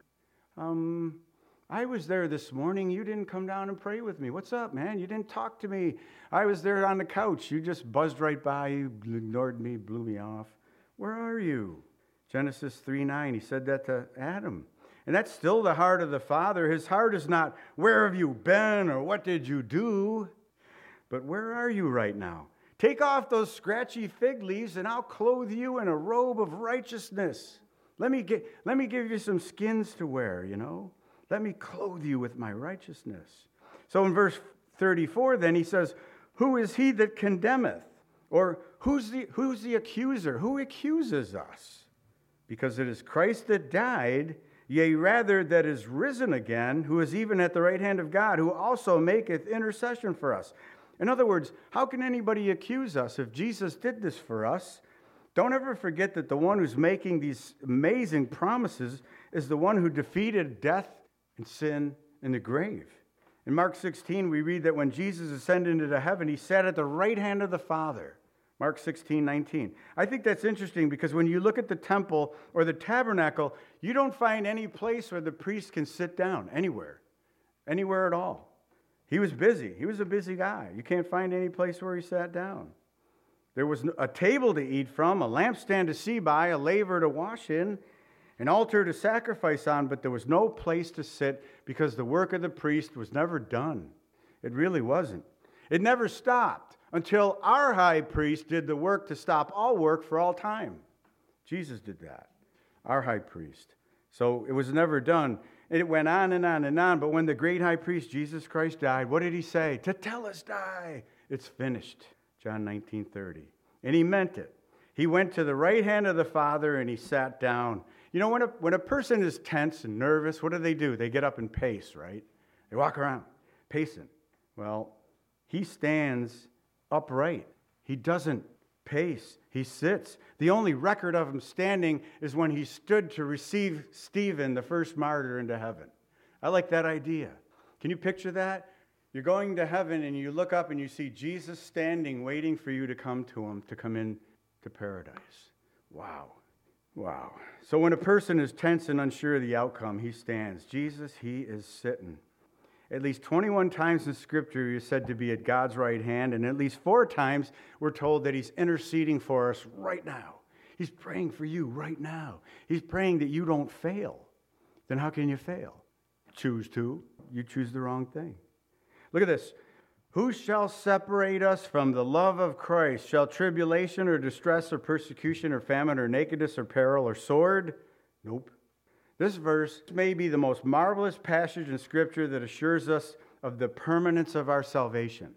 Um, I was there this morning. You didn't come down and pray with me. What's up, man? You didn't talk to me. I was there on the couch. You just buzzed right by. You ignored me, blew me off. Where are you? Genesis three nine, he said that to Adam. And that's still the heart of the Father. His heart is not, where have you been or what did you do? But where are you right now? Take off those scratchy fig leaves and I'll clothe you in a robe of righteousness. Let me get, let me give you some skins to wear, you know. Let me clothe you with my righteousness. So in verse thirty-four then he says, who is he that condemneth? Or who's the, who's the accuser? Who accuses us? Because it is Christ that died, yea, rather that is risen again, who is even at the right hand of God, who also maketh intercession for us. In other words, how can anybody accuse us if Jesus did this for us? Don't ever forget that the one who's making these amazing promises is the one who defeated death and sin and the grave. In Mark sixteen, we read that when Jesus ascended into heaven, he sat at the right hand of the Father. Mark sixteen nineteen. I think that's interesting because when you look at the temple or the tabernacle, you don't find any place where the priest can sit down, anywhere, anywhere at all. He was busy. He was a busy guy. You can't find any place where he sat down. There was a table to eat from, a lampstand to see by, a laver to wash in, an altar to sacrifice on, but there was no place to sit because the work of the priest was never done. It really wasn't. It never stopped until our high priest did the work to stop all work for all time. Jesus did that, our high priest. So it was never done. It went on and on and on, but when the great high priest, Jesus Christ, died, what did he say? Tetelestai, it's finished, John nineteen thirty. And he meant it. He went to the right hand of the Father and he sat down. You know, when a, when a person is tense and nervous, what do they do? They get up and pace, right? They walk around, pacing. Well, he stands upright. He doesn't pace. He sits. The only record of him standing is when he stood to receive Stephen, the first martyr, into heaven. I like that idea. Can you picture that? You're going to heaven and you look up and you see Jesus standing, waiting for you to come to him, to come in to paradise. Wow. Wow. So when a person is tense and unsure of the outcome, he stands. Jesus, he is sitting. At least twenty-one times in Scripture, he's said to be at God's right hand, and at least four times we're told that he's interceding for us right now. He's praying for you right now. He's praying that you don't fail. Then how can you fail? Choose to. You choose the wrong thing. Look at this. Who shall separate us from the love of Christ? Shall tribulation or distress or persecution or famine or nakedness or peril or sword? Nope. This verse may be the most marvelous passage in Scripture that assures us of the permanence of our salvation.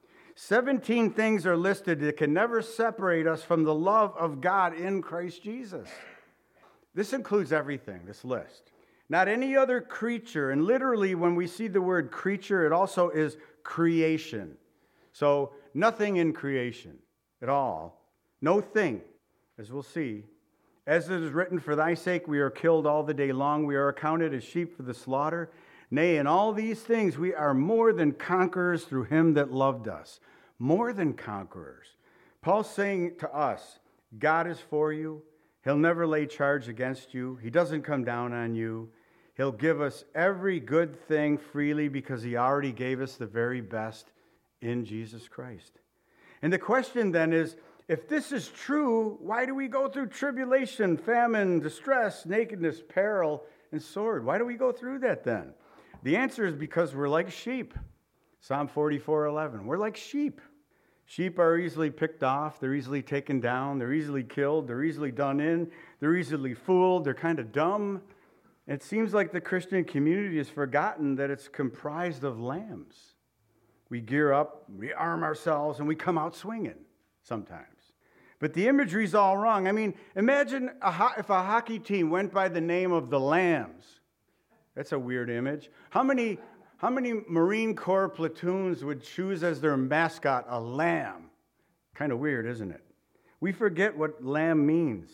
Seventeen things are listed that can never separate us from the love of God in Christ Jesus. This includes everything, this list. Not any other creature, and literally when we see the word creature, it also is creation. So nothing in creation at all, no thing, as we'll see, As it is written, for thy sake we are killed all the day long. We are accounted as sheep for the slaughter. Nay, in all these things we are more than conquerors through him that loved us. More than conquerors. Paul's saying to us, God is for you. He'll never lay charge against you. He doesn't come down on you. He'll give us every good thing freely because he already gave us the very best in Jesus Christ. And the question then is, if this is true, why do we go through tribulation, famine, distress, nakedness, peril, and sword? Why do we go through that then? The answer is because we're like sheep. Psalm forty-four eleven. We're like sheep. Sheep are easily picked off. They're easily taken down. They're easily killed. They're easily done in. They're easily fooled. They're kind of dumb. It seems like the Christian community has forgotten that it's comprised of lambs. We gear up, we arm ourselves, and we come out swinging sometimes. But the imagery's all wrong. I mean, imagine a ho- if a hockey team went by the name of the Lambs. That's a weird image. How many, how many Marine Corps platoons would choose as their mascot a lamb? Kind of weird, isn't it? We forget what lamb means.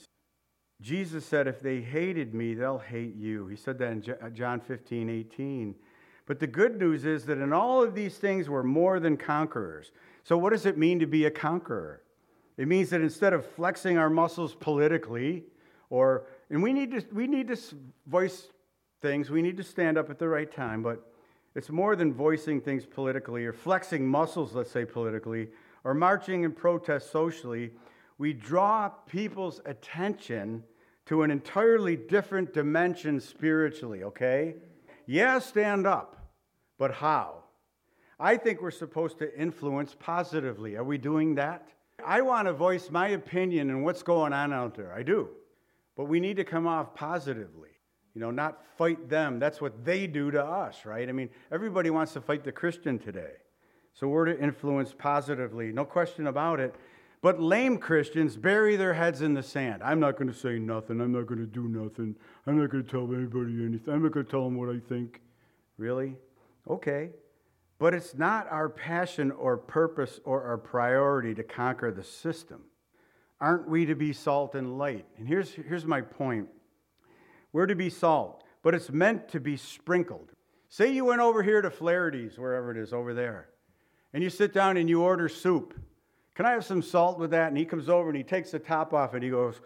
Jesus said, if they hated me, they'll hate you. He said that in John fifteen eighteen. But the good news is that in all of these things, we're more than conquerors. So what does it mean to be a conqueror? It means that instead of flexing our muscles politically, or and we need to we need to voice things, we need to stand up at the right time, but it's more than voicing things politically or flexing muscles, let's say politically, or marching in protest socially. We draw people's attention to an entirely different dimension spiritually, okay? Yeah, stand up, but how? I think we're supposed to influence positively. Are we doing that? I want to voice my opinion on what's going on out there. I do. But we need to come off positively. You know, not fight them. That's what they do to us, right? I mean, everybody wants to fight the Christian today. So we're to influence positively, no question about it. But lame Christians bury their heads in the sand. I'm not going to say nothing. I'm not going to do nothing. I'm not going to tell anybody anything. I'm not going to tell them what I think. Really? Okay. But it's not our passion or purpose or our priority to conquer the system. Aren't we to be salt and light? And here's, here's my point. We're to be salt, but it's meant to be sprinkled. Say you went over here to Flaherty's, wherever it is, over there, and you sit down and you order soup. Can I have some salt with that? And he comes over and he takes the top off and he goes,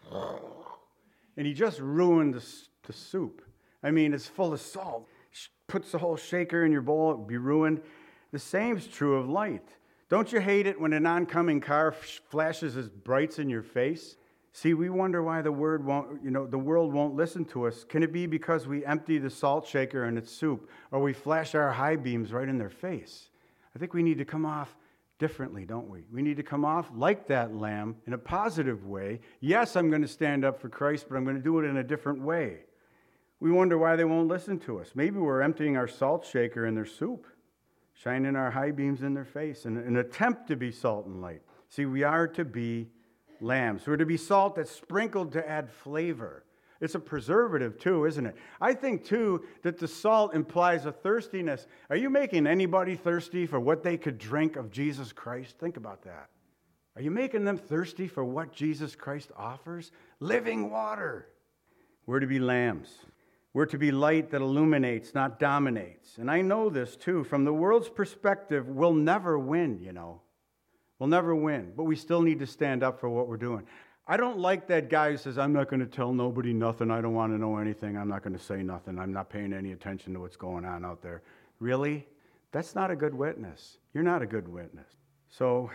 and he just ruined the, the soup. I mean, it's full of salt. Puts the whole shaker in your bowl, it would be ruined. The same's true of light. Don't you hate it when an oncoming car flashes its brights in your face? See, we wonder why the word won't, you know, the world won't listen to us. Can it be because we empty the salt shaker and its soup, or we flash our high beams right in their face? I think we need to come off differently, don't we? We need to come off like that lamb in a positive way. Yes, I'm going to stand up for Christ, but I'm going to do it in a different way. We wonder why they won't listen to us. Maybe we're emptying our salt shaker in their soup, shining our high beams in their face in an attempt to be salt and light. See, we are to be lambs. We're to be salt that's sprinkled to add flavor. It's a preservative too, isn't it? I think too that the salt implies a thirstiness. Are you making anybody thirsty for what they could drink of Jesus Christ? Think about that. Are you making them thirsty for what Jesus Christ offers? Living water. We're to be lambs. We're to be light that illuminates, not dominates. And I know this too. From the world's perspective, we'll never win, you know. We'll never win. But we still need to stand up for what we're doing. I don't like that guy who says, I'm not going to tell nobody nothing. I don't want to know anything. I'm not going to say nothing. I'm not paying any attention to what's going on out there. Really? That's not a good witness. You're not a good witness. So,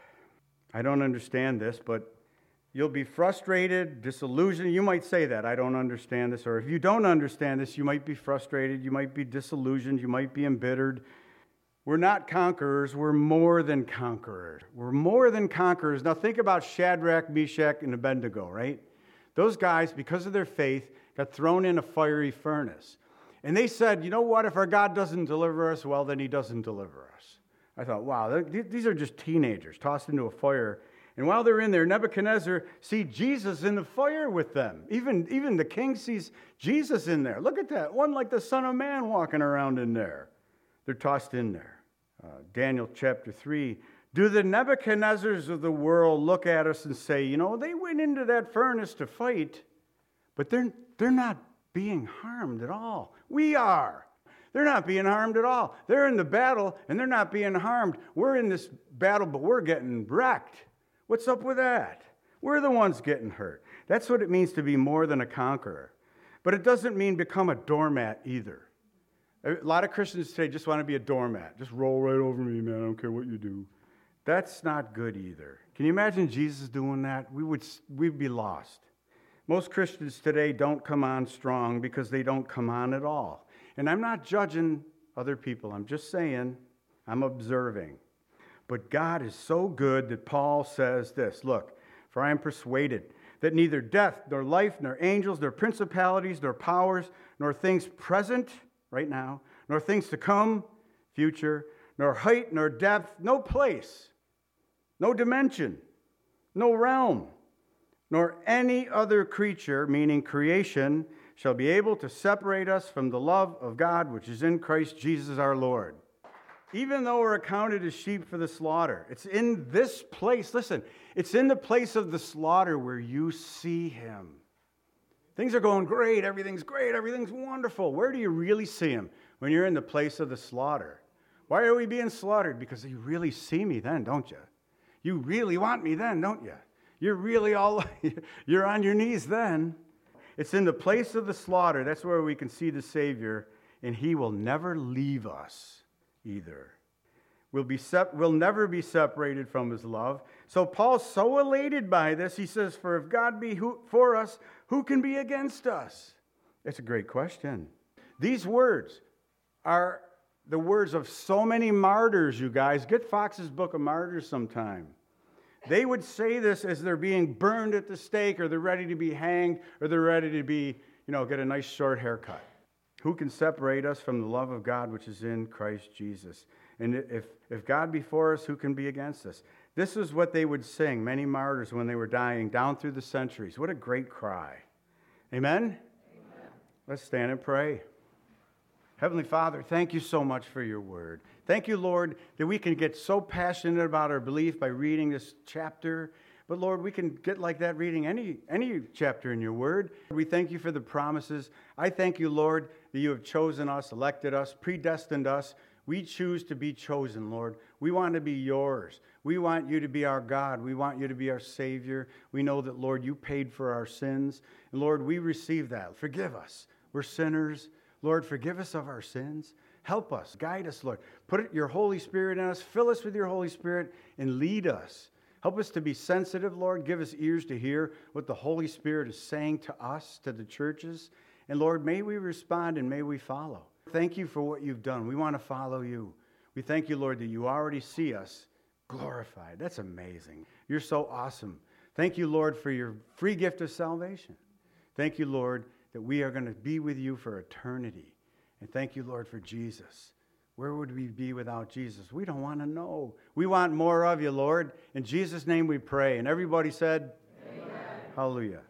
I don't understand this, but you'll be frustrated, disillusioned. You might say that, I don't understand this. Or if you don't understand this, you might be frustrated. You might be disillusioned. You might be embittered. We're not conquerors, we're more than conquerors. We're more than conquerors. Now think about Shadrach, Meshach, and Abednego, right? Those guys, because of their faith, got thrown in a fiery furnace. And they said, you know what, if our God doesn't deliver us, well, then he doesn't deliver us. I thought, wow, these are just teenagers tossed into a fire. And while they're in there, Nebuchadnezzar sees Jesus in the fire with them. Even, even the king sees Jesus in there. Look at that, one like the Son of Man walking around in there. They're tossed in there. Uh, Daniel chapter three, Do the Nebuchadnezzars of the world look at us and say, you know, they went into that furnace to fight, but they're, they're not being harmed at all. We are. They're not being harmed at all. They're in the battle, and they're not being harmed. We're in this battle, but we're getting wrecked. What's up with that? We're the ones getting hurt. That's what it means to be more than a conqueror. But it doesn't mean become a doormat either. A lot of Christians today just want to be a doormat. Just roll right over me, man. I don't care what you do. That's not good either. Can you imagine Jesus doing that? We would, we'd be lost. Most Christians today don't come on strong because they don't come on at all. And I'm not judging other people. I'm just saying, I'm observing. But God is so good that Paul says this, look, for I am persuaded that neither death, nor life, nor angels, nor principalities, nor powers, nor things present, right now, nor things to come, future, nor height, nor depth, no place, no dimension, no realm, nor any other creature, meaning creation, shall be able to separate us from the love of God which is in Christ Jesus our Lord. Even though we're accounted as sheep for the slaughter, it's in this place, listen, it's in the place of the slaughter where you see him. Things are going great, everything's great, everything's wonderful. Where do you really see him? When you're in the place of the slaughter. Why are we being slaughtered? Because you really see me then, don't you? You really want me then, don't you? You're really all, you're on your knees then. It's in the place of the slaughter. That's where we can see the Savior, and he will never leave us either. We'll, be sep- we'll never be separated from his love. So Paul's so elated by this, he says, for if God be who, for us, who can be against us? That's a great question. These words are the words of so many martyrs, you guys. Get Fox's Book of Martyrs sometime. They would say this as they're being burned at the stake, or they're ready to be hanged, or they're ready to be, you know, get a nice short haircut. Who can separate us from the love of God which is in Christ Jesus? And if, if God be for us, who can be against us? This is what they would sing, many martyrs, when they were dying down through the centuries. What a great cry. Amen? Amen. Let's stand and pray. Heavenly Father, thank you so much for your word. Thank you, Lord, that we can get so passionate about our belief by reading this chapter. But, Lord, we can get like that reading any, any chapter in your word. We thank you for the promises. I thank you, Lord, that you have chosen us, elected us, predestined us. We choose to be chosen, Lord. We want to be yours. We want you to be our God. We want you to be our Savior. We know that, Lord, you paid for our sins. And, Lord, we receive that. Forgive us. We're sinners. Lord, forgive us of our sins. Help us. Guide us, Lord. Put your Holy Spirit in us. Fill us with your Holy Spirit and lead us. Help us to be sensitive, Lord. Give us ears to hear what the Holy Spirit is saying to us, to the churches. And, Lord, may we respond and may we follow. Thank you for what you've done. We want to follow you. We thank you, Lord, that you already see us glorified. That's amazing. You're so awesome. Thank you, Lord, for your free gift of salvation. Thank you, Lord, that we are going to be with you for eternity. And thank you, Lord, for Jesus. Where would we be without Jesus? We don't want to know. We want more of you, Lord. In Jesus' name we pray. And everybody said, Amen. Hallelujah.